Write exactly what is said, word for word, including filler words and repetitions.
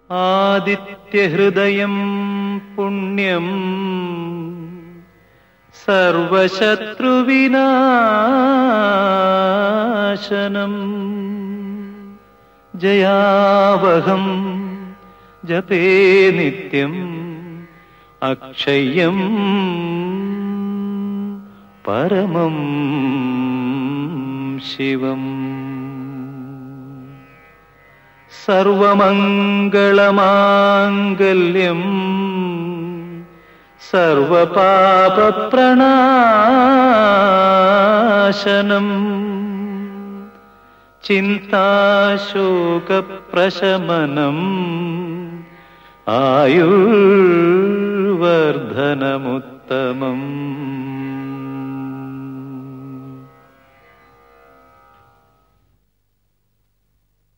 ആദിത്യഹൃദയം പുണ്യം സർവശത്രുവിനാശനം ജയാവഹം ജപേ നിത്യം അക്ഷയം പരമം ശിവം. സർവമംഗളമാംഗല്യം സർവപാപപ്രണാശനം ചിന്താശോകപ്രശമനം ആയുർവർദ്ധനമുത്തമം.